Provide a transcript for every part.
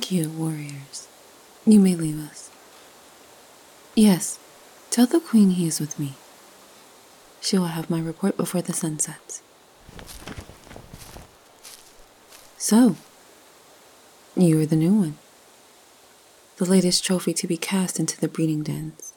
Thank you, warriors. You may leave us. Yes, tell the queen he is with me. She will have my report before the sun sets. So, you are the new one. The latest trophy to be cast into the breeding dens.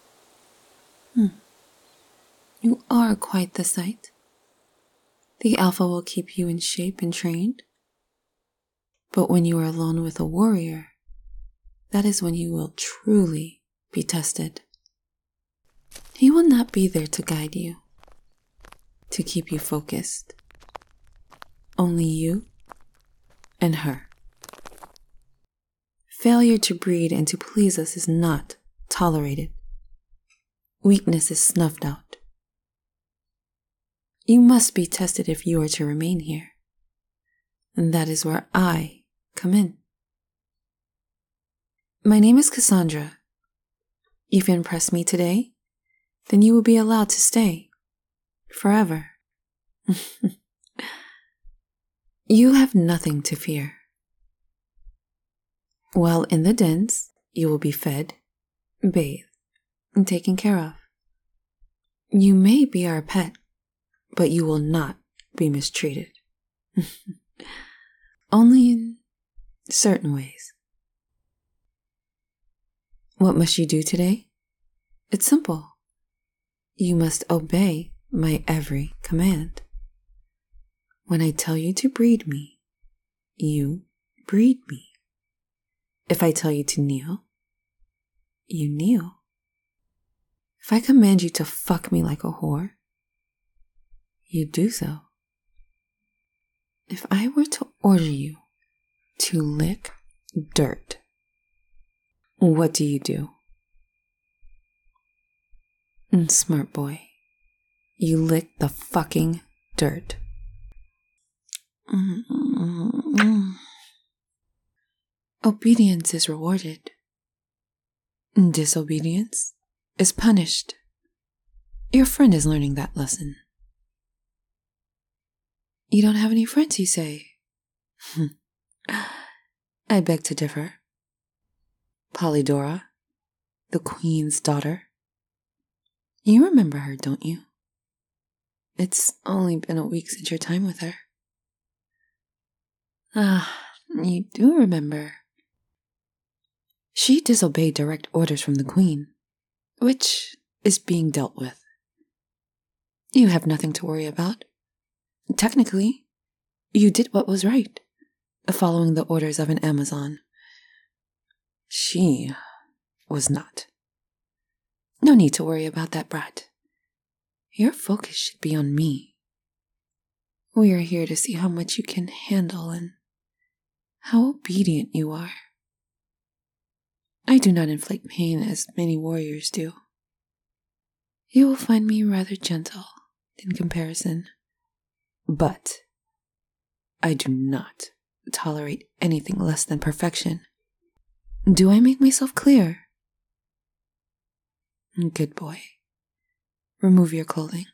You are quite the sight. The alpha will keep you in shape and trained. But when you are alone with a warrior, that is when you will truly be tested. He will not be there to guide you, to keep you focused. Only you and her. Failure to breed and to please us is not tolerated. Weakness is snuffed out. You must be tested if you are to remain here. And that is where I come in. My name is Cassandra. If you impress me today, then you will be allowed to stay. Forever. You have nothing to fear. While in the dens, you will be fed, bathed, and taken care of. You may be our pet, but you will not be mistreated. Only in certain ways. What must you do today? It's simple. You must obey my every command. When I tell you to breed me, you breed me. If I tell you to kneel, you kneel. If I command you to fuck me like a whore, you do so. If I were to order you to lick dirt, what do you do? Smart boy, you lick the fucking dirt. Obedience is rewarded. Disobedience is punished. Your friend is learning that lesson. You don't have any friends, you say? I beg to differ. Polydora, the queen's daughter. You remember her, don't you? It's only been a week since your time with her. You do remember. She disobeyed direct orders from the queen, which is being dealt with. You have nothing to worry about. Technically, you did what was right, following the orders of an Amazon. She was not. No need to worry about that brat. Your focus should be on me. We are here to see how much you can handle and how obedient you are. I do not inflict pain as many warriors do. You will find me rather gentle in comparison. But I do not tolerate anything less than perfection. Do I make myself clear? Good boy. Remove your clothing.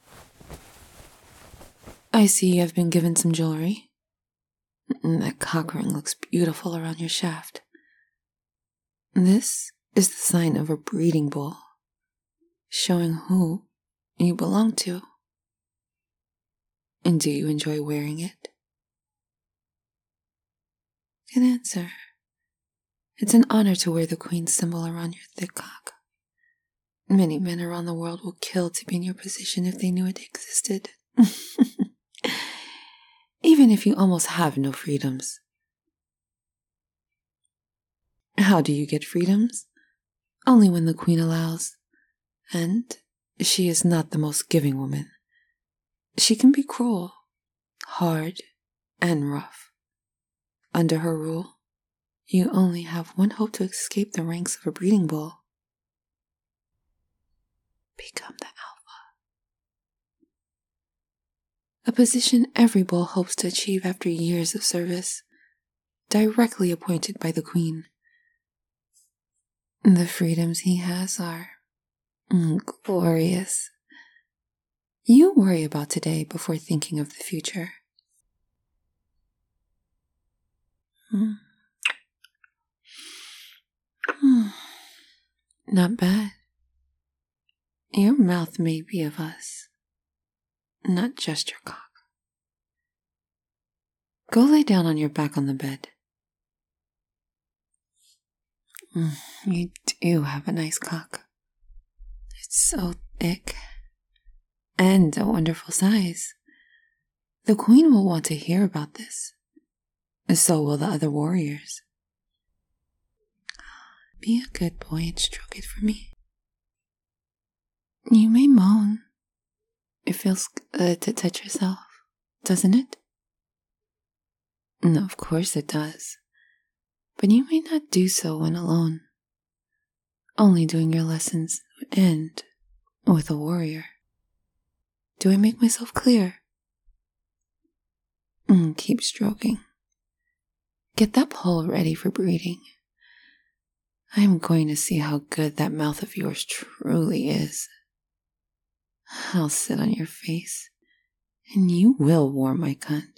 I see you have been given some jewelry. That cock ring looks beautiful around your shaft. This is the sign of a breeding bull, showing who you belong to. And do you enjoy wearing it? Good answer. It's an honor to wear the queen's symbol around your thick cock. Many men around the world will kill to be in your position if they knew it existed. Even if you almost have no freedoms. How do you get freedoms? Only when the queen allows. And she is not the most giving woman. She can be cruel, hard, and rough. Under her rule, you only have one hope to escape the ranks of a breeding bull. Become the alpha. A position every bull hopes to achieve after years of service, directly appointed by the queen. The freedoms he has are glorious. You worry about today before thinking of the future. Not bad. Your mouth may be of us, not just your cock. Go lay down on your back on the bed. You do have a nice cock. It's so thick and a wonderful size. The queen will want to hear about this. So will the other warriors. Be a good boy and stroke it for me. You may moan. It feels good to touch yourself, doesn't it? No, of course it does. But you may not do so when alone. Only doing your lessons and with a warrior. Do I make myself clear? Keep stroking. Get that pole ready for breeding. I am going to see how good that mouth of yours truly is. I'll sit on your face, and you will warm my cunt.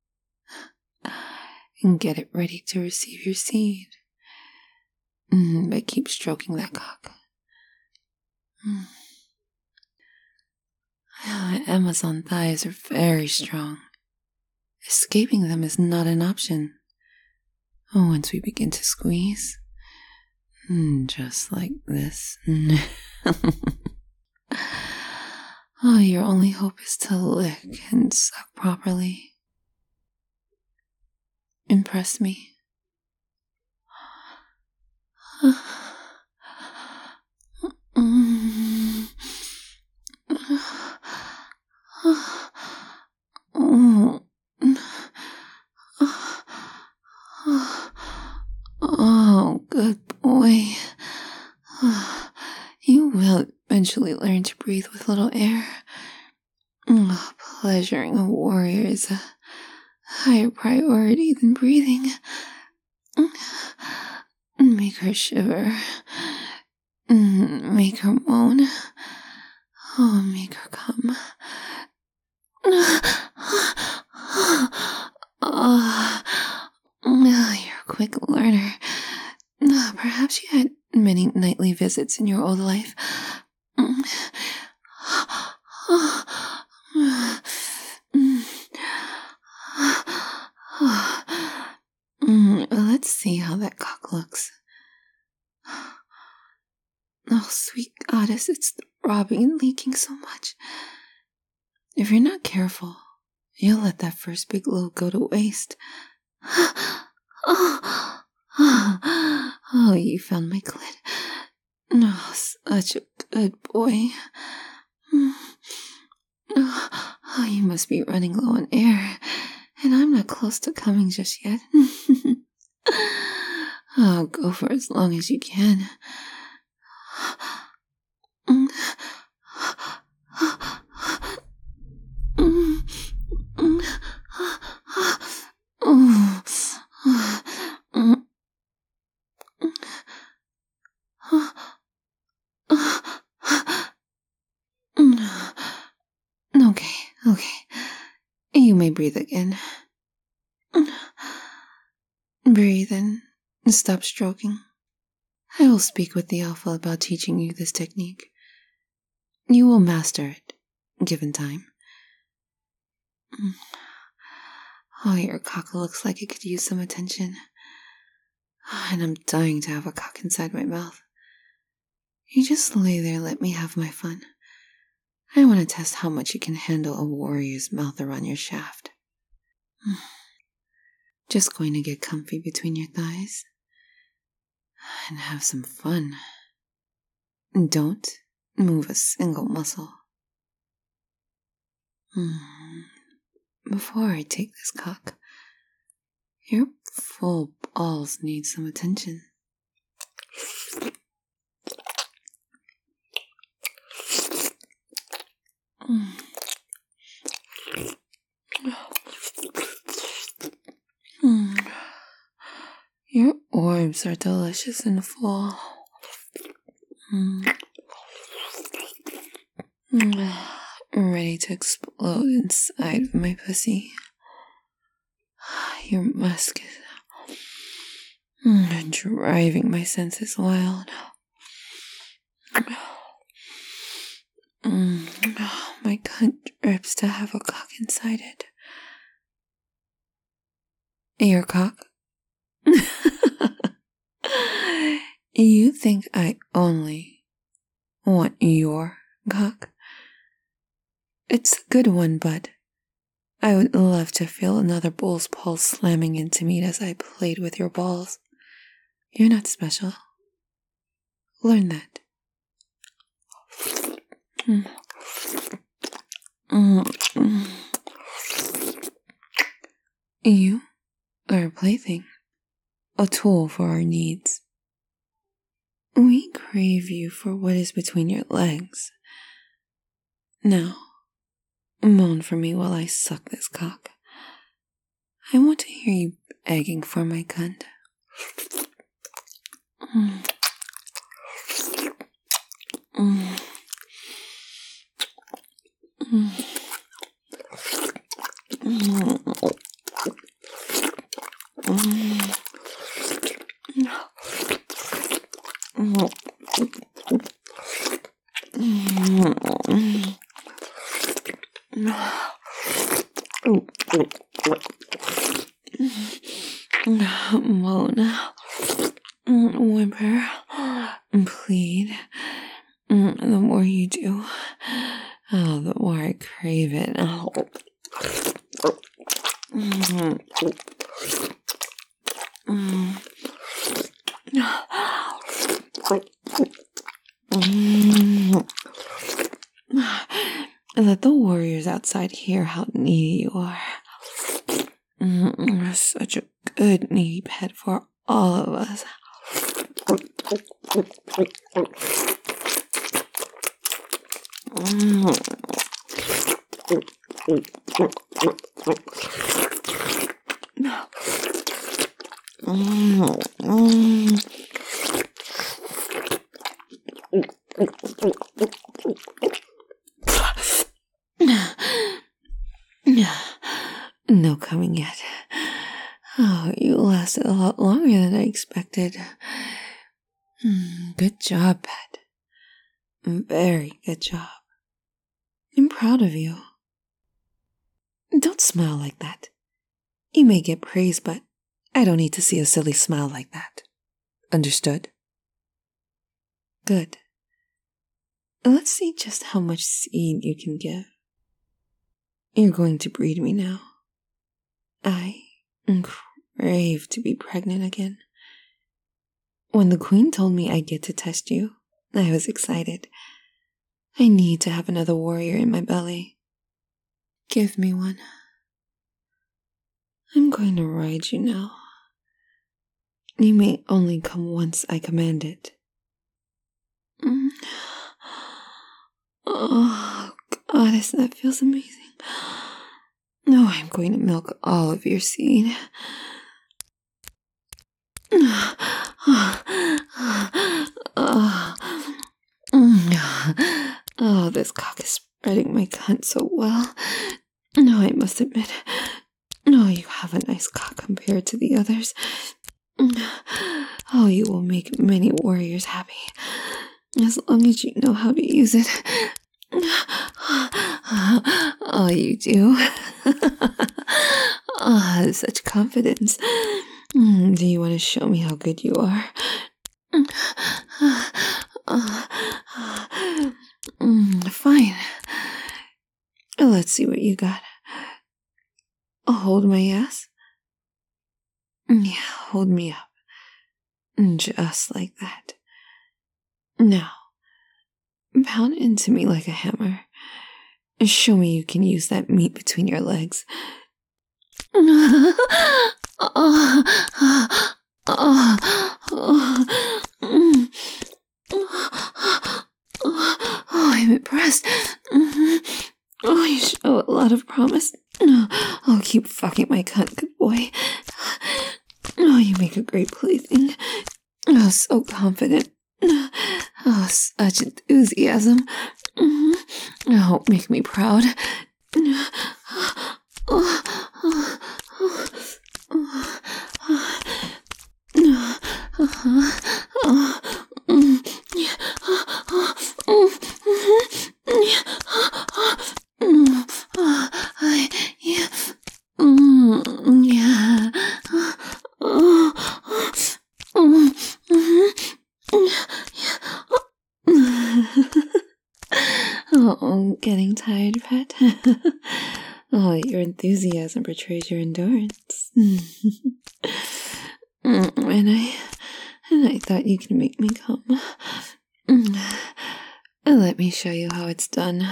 And get it ready to receive your seed. But keep stroking that cock. Amazon thighs are very strong. Escaping them is not an option. Once we begin to squeeze, just like this. Your only hope is to lick and suck properly. Impress me. Oh, good boy. You will eventually learn to breathe with little air. Pleasuring a warrior is a higher priority than breathing. Make her shiver. Make her moan. Make her come. You're a quick learner. Perhaps you had many nightly visits in your old life. Let's see how that cock looks. Oh, sweet goddess, it's throbbing and leaking so much. If you're not careful, you'll let that first big load go to waste. Oh, you found my clit. Oh, such a good boy. Oh, you must be running low on air, and I'm not close to coming just yet. Oh, go for as long as you can. Okay. You may breathe again. Breathe and stop stroking. I will speak with the alpha about teaching you this technique. You will master it, given time. Oh, your cock looks like it could use some attention. And I'm dying to have a cock inside my mouth. You just lay there, let me have my fun. I want to test how much you can handle a warrior's mouth around your shaft. Just going to get comfy between your thighs and have some fun. Don't move a single muscle. Before I take this cock, your full balls need some attention. Your orbs are delicious and full. Ready to explode inside of my pussy. Your musk is Driving my senses wild. My cunt drips to have a cock inside it. Your cock? You think I only want your cock? It's a good one, but I would love to feel another bull's pulse slamming into me as I played with your balls. You're not special. Learn that. You are a plaything, a tool for our needs. We crave you for what is between your legs. Now, moan for me while I suck this cock. I want to hear you begging for my cunt. Moan, whimper, plead. The more you do, the more I crave it. Let the warriors outside hear how needy you are. You're such a good needy pet for all of us. No coming yet. Oh, you lasted a lot longer than I expected. Good job, pet. Very good job. I'm proud of you. Don't smile like that. You may get praise, but I don't need to see a silly smile like that. Understood? Good. Let's see just how much seed you can give. You're going to breed me now. I crave to be pregnant again. When the queen told me I get to test you, I was excited. I need to have another warrior in my belly. Give me one. I'm going to ride you now. You may only come once I command it. Oh, goddess, that feels amazing. No, I'm going to milk all of your seed. Oh, this cock is spreading my cunt so well. No, I must admit. No, you have a nice cock compared to the others. Oh, you will make many warriors happy. As long as you know how to use it. Oh, you do? Oh, such confidence. Do you want to show me how good you are? Fine. Let's see what you got. Hold my ass? Yeah, hold me up. Just like that. Now, pound into me like a hammer. Show me you can use that meat between your legs. I'm impressed. Oh, you show a lot of promise. Oh, keep fucking my cunt, good boy. Oh, you make a great plaything. Oh, so confident. Oh, such enthusiasm. Oh, make me proud. Oh, I'm getting tired, pet. Oh, your enthusiasm betrays your endurance. And I thought you could make me come. Let me show you how it's done.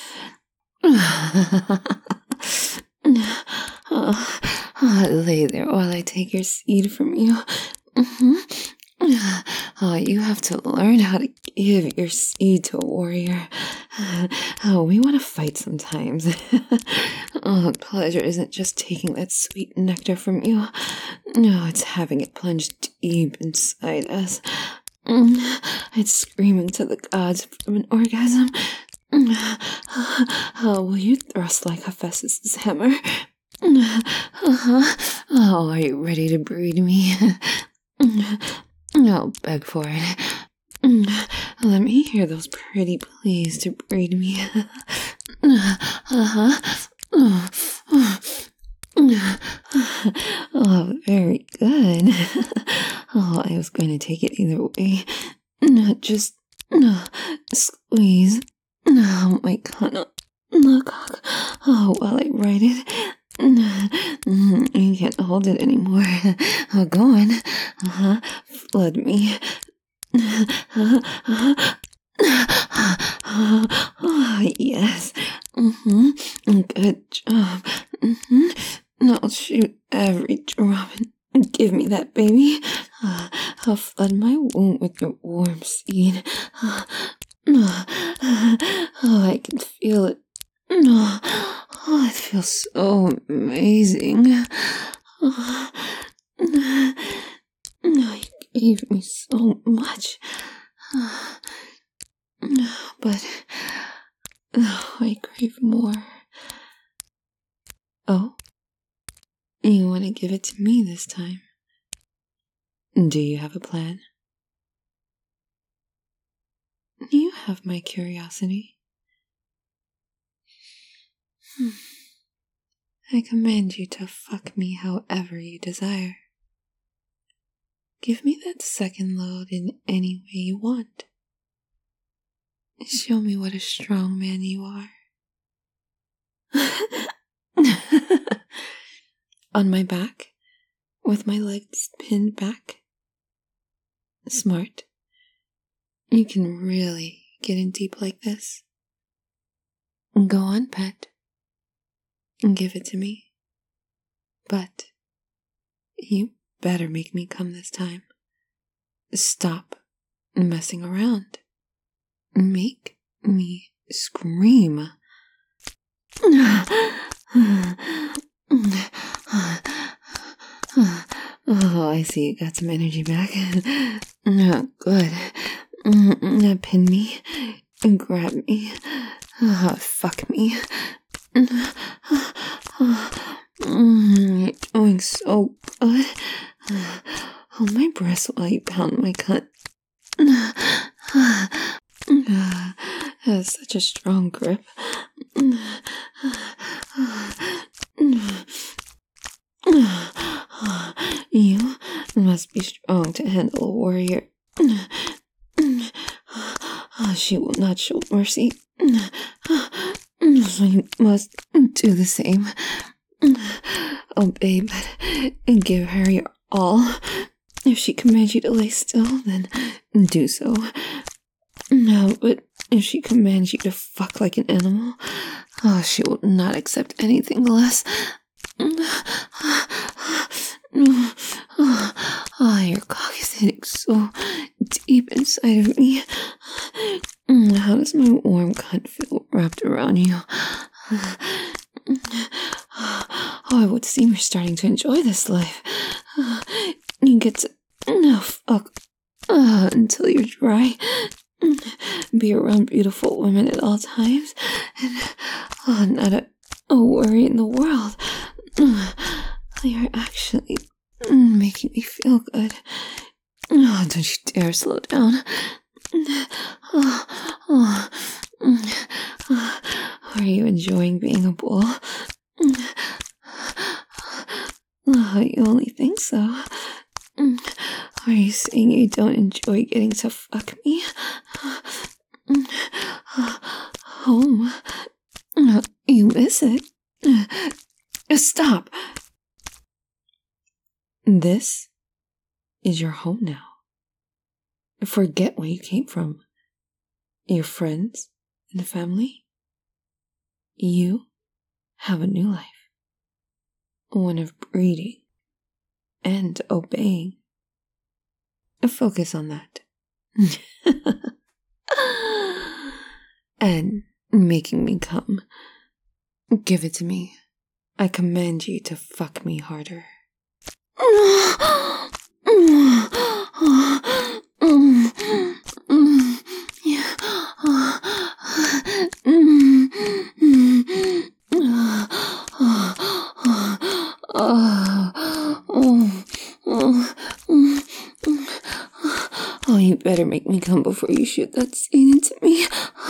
Lay there while I take your seed from you. You have to learn how to give your seed to a warrior. We want to fight sometimes. Pleasure isn't just taking that sweet nectar from you. No, it's having it plunged deep inside us. It's screaming to the gods from an orgasm. Will you thrust like Hephaestus' hammer? Are you ready to breed me? I'll beg for it. Let me hear those pretty pleas to breed me. Oh, very good. I was going to take it either way. Just squeeze. My cunt. Cock. While I ride it. You can't hold it anymore. Go on. Flood me. Yes. Good job. I'll shoot every drop and give me that baby. I'll flood my womb with your warm seed. I can feel it. It feels so amazing. You gave me so much. But I crave more. Oh? You want to give it to me this time? Do you have a plan? You have my curiosity. I command you to fuck me however you desire. Give me that second load in any way you want. Show me what a strong man you are. On my back, with my legs pinned back. Smart. You can really get in deep like this. Go on, pet. Give it to me. But you better make me come this time. Stop messing around. Make me scream. Oh, I see you got some energy back. Good. Pin me. Grab me. Fuck me. You're doing so good. Hold my breasts while you pound my cunt. Has such a strong grip. You must be strong to handle a warrior. She will not show mercy. So you must do the same. Obey, but give her your all. If she commands you to lay still, then do so. No, but if she commands you to fuck like an animal, she will not accept anything less. Your cock is hitting so deep inside of me. How does my warm cunt feel wrapped around you? I would seem you're starting to enjoy this life. You get to fuck until you're dry. Be around beautiful women at all times, and not a worry in the world. You're actually making me feel good. Don't you dare slow down. Are you enjoying being a bull? You only think so. Are you saying you don't enjoy getting to fuck me? home. You miss it. Stop. This is your home now. Forget where you came from. Your friends and family. You have a new life. One of breeding and obeying. Focus on that. And making me come. Give it to me. I command you to fuck me harder. Oh, you better make me come before you shoot that scene into me.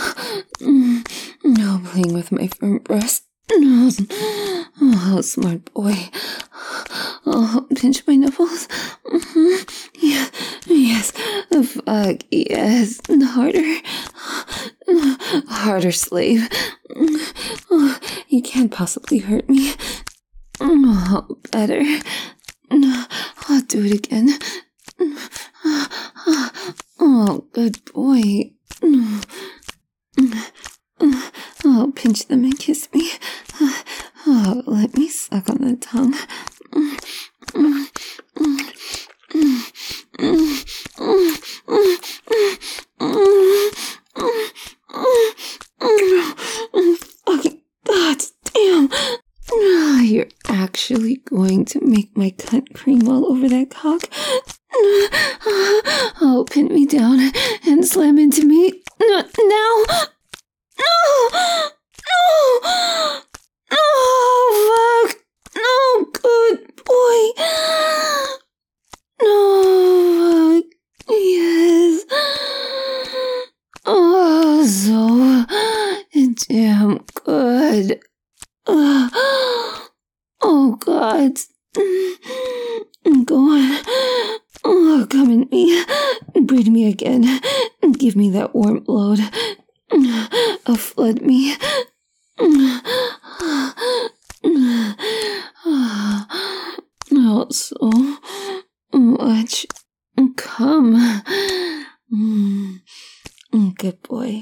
No playing with my firm breast. Oh, smart boy. Oh, pinch my nipples. Yes, yes. Fuck, yes. Harder. Harder, slave. You can't possibly hurt me. Oh, better. I'll do it again. Oh, good boy. Oh, pinch them and kiss me. Oh, let me suck on the tongue. Fucking god damn. You're actually going to make my cunt cream all over that cock? Oh, pin me down and slam into me. Now! No! No! No! Fuck! No, good boy! No, fuck. Yes. Oh, so damn good. Oh, God. Go on. Oh, come in me. Breathe me again. Give me that warm load. Flood me. Oh, so much. Come. Good boy.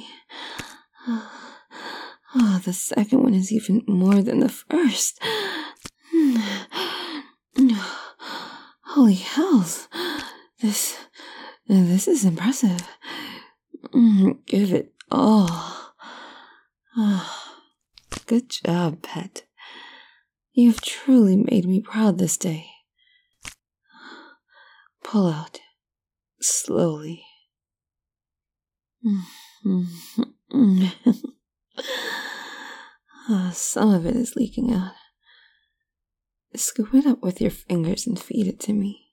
Oh, the second one is even more than the first. Holy hells. This is impressive. Give it all. Good job, pet. You've truly made me proud this day. Pull out. Slowly. Some of it is leaking out. Scoop it up with your fingers and feed it to me.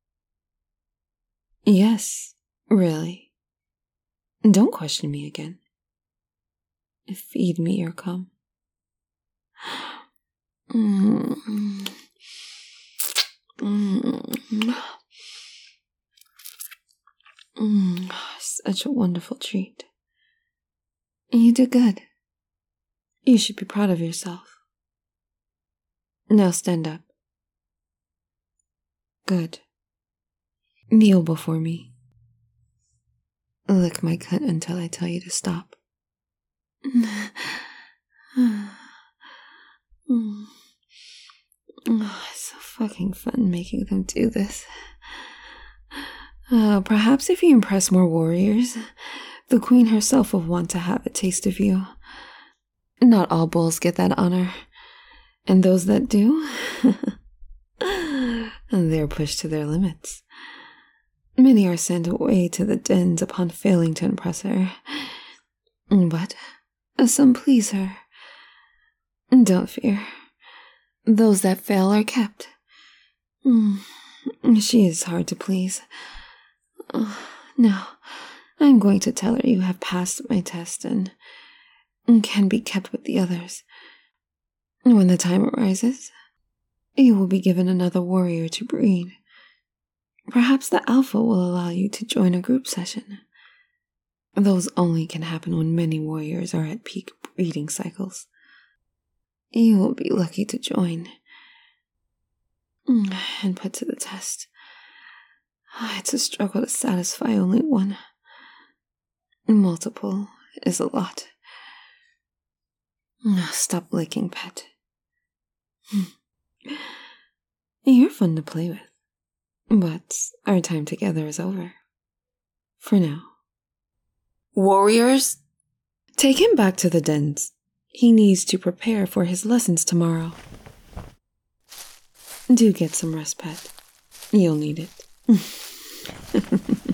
Yes, really. Don't question me again. Feed me your cum. Such a wonderful treat. You did good. You should be proud of yourself. Now stand up. Good. Kneel before me. Lick my cunt until I tell you to stop. It's so fucking fun making them do this. Perhaps if you impress more warriors, the queen herself will want to have a taste of you. Not all bulls get that honor, and those that do, they're pushed to their limits. Many are sent away to the dens upon failing to impress her, but some please her. Don't fear. Those that fail are kept. She is hard to please. Now, I'm going to tell her you have passed my test and can be kept with the others. When the time arises, you will be given another warrior to breed. Perhaps the alpha will allow you to join a group session. Those only can happen when many warriors are at peak breeding cycles. You will be lucky to join and put to the test. It's a struggle to satisfy only one. Multiple is a lot. Stop licking, pet. You're fun to play with, but our time together is over. For now. Warriors, take him back to the dens. He needs to prepare for his lessons tomorrow. Do get some rest, pet. You'll need it.